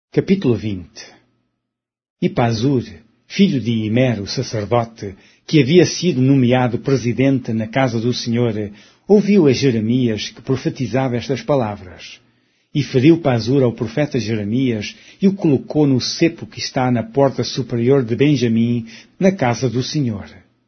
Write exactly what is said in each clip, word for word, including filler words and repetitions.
Capítulo vinte. E Pazur, filho de Imer, o sacerdote, que havia sido nomeado presidente na casa do Senhor, ouviu a Jeremias, que profetizava estas palavras. E feriu Pazur ao profeta Jeremias e o colocou no cepo que está na porta superior de Benjamim, na casa do Senhor.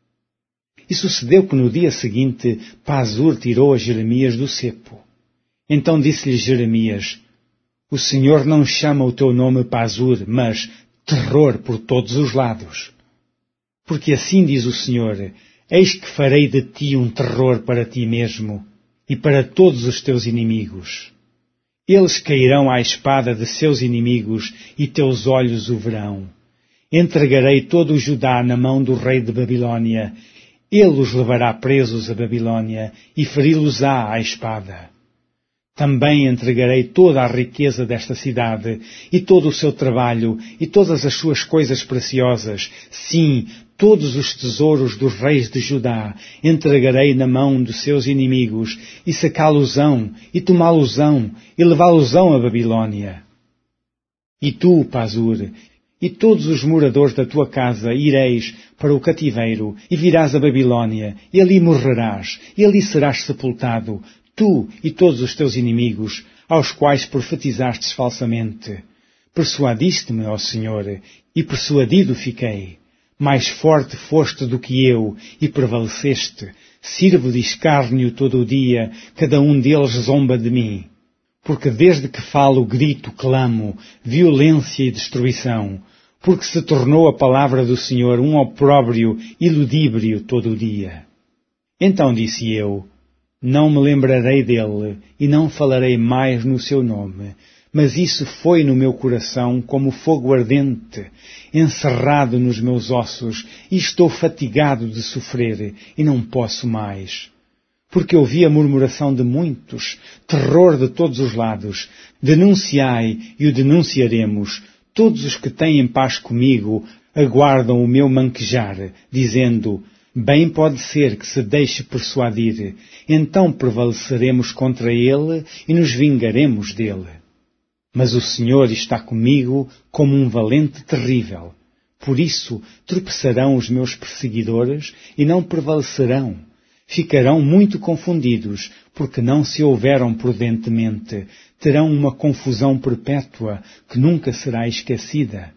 E sucedeu que no dia seguinte Pazur tirou a Jeremias do cepo. Então disse-lhe Jeremias: O Senhor não chama o teu nome Pazur, mas terror por todos os lados. Porque assim diz o Senhor: Eis que farei de ti um terror para ti mesmo e para todos os teus inimigos. Eles cairão à espada de seus inimigos e teus olhos o verão. Entregarei todo o Judá na mão do rei de Babilônia. Ele os levará presos a Babilônia e feri-los-á à espada. Também entregarei toda a riqueza desta cidade, e todo o seu trabalho, e todas as suas coisas preciosas, sim, todos os tesouros dos reis de Judá, entregarei na mão dos seus inimigos, e sacá-los-ão, e tomá-los-ão, e levá-los-ão a Babilônia. E tu, Pazur, e todos os moradores da tua casa ireis para o cativeiro, e virás a Babilônia, e ali morrerás, e ali serás sepultado, tu e todos os teus inimigos, aos quais profetizastes falsamente. Persuadiste-me, ó Senhor, e persuadido fiquei. Mais forte foste do que eu, e prevaleceste. Sirvo de escárnio todo o dia, cada um deles zomba de mim. Porque desde que falo, grito, clamo, violência e destruição. Porque se tornou a palavra do Senhor um opróbrio e ludíbrio todo o dia. Então disse eu: Não me lembrarei dele, e não falarei mais no seu nome. Mas isso foi no meu coração como fogo ardente, encerrado nos meus ossos, e estou fatigado de sofrer, e não posso mais. Porque ouvi a murmuração de muitos, terror de todos os lados. Denunciai, e o denunciaremos. Todos os que têm paz comigo aguardam o meu manquejar, dizendo: Bem pode ser que se deixe persuadir, então prevaleceremos contra ele e nos vingaremos dele. Mas o Senhor está comigo como um valente terrível. Por isso tropeçarão os meus perseguidores e não prevalecerão. Ficarão muito confundidos, porque não se houveram prudentemente. Terão uma confusão perpétua que nunca será esquecida.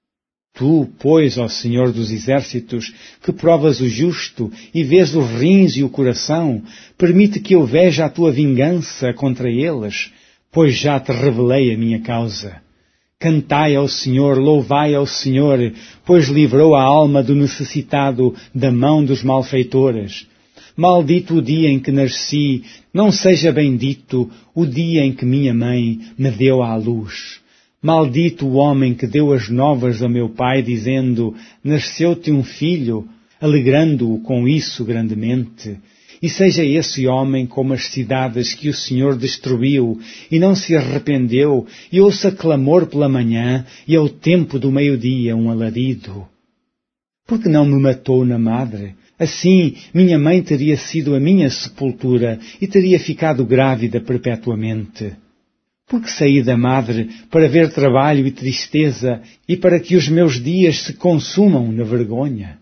Tu, pois, ó Senhor dos Exércitos, que provas o justo e vês os rins e o coração, permite que eu veja a tua vingança contra eles, pois já te revelei a minha causa. Cantai ao Senhor, louvai ao Senhor, pois livrou a alma do necessitado da mão dos malfeitores. Maldito o dia em que nasci, não seja bendito o dia em que minha mãe me deu à luz. Maldito o homem que deu as novas ao meu pai, dizendo: Nasceu-te um filho, alegrando-o com isso grandemente. E seja esse homem como as cidades que o Senhor destruiu, e não se arrependeu, e ouça clamor pela manhã, e ao tempo do meio-dia um alarido. Porque não me matou na madre? Assim, minha mãe teria sido a minha sepultura, e teria ficado grávida perpetuamente. Porque saí da madre para ver trabalho e tristeza, e para que os meus dias se consumam na vergonha.